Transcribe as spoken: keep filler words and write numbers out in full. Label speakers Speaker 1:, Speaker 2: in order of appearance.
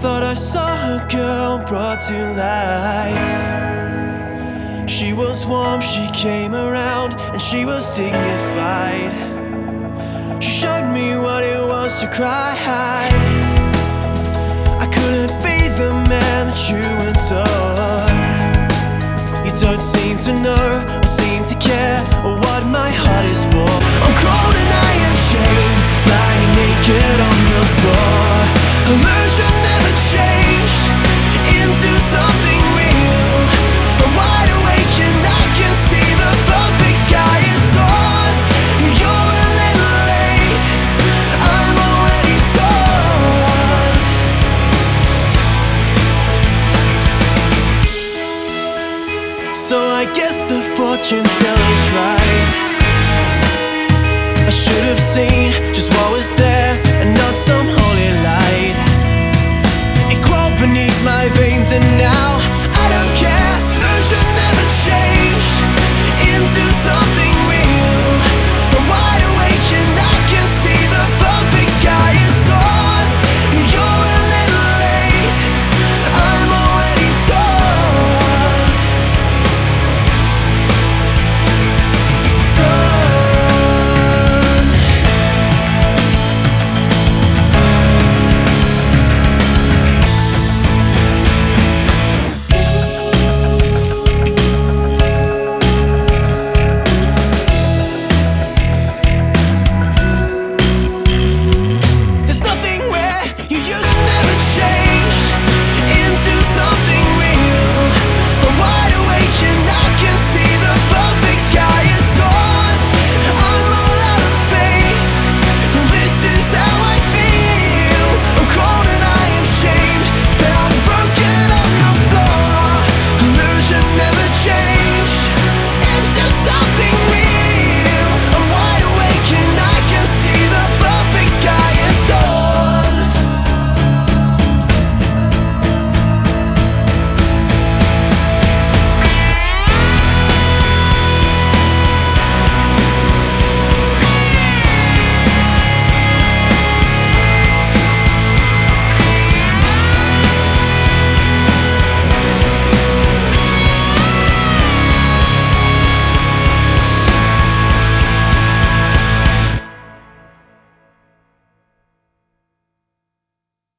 Speaker 1: thought I saw a girl brought to life. She was warm, she came around, and she was dignified. She showed me what it was to cry. I couldn't be the man that you adore. You don't seem to know or seem to care or what my heart is for. I'm cold and I am chained, lying naked on the floor. Illusion never changed into something real. I'm wide awake and I can see the perfect sky is on. You're a little late, I'm already torn. So I guess the fortune teller's right. I should have seen just what was there.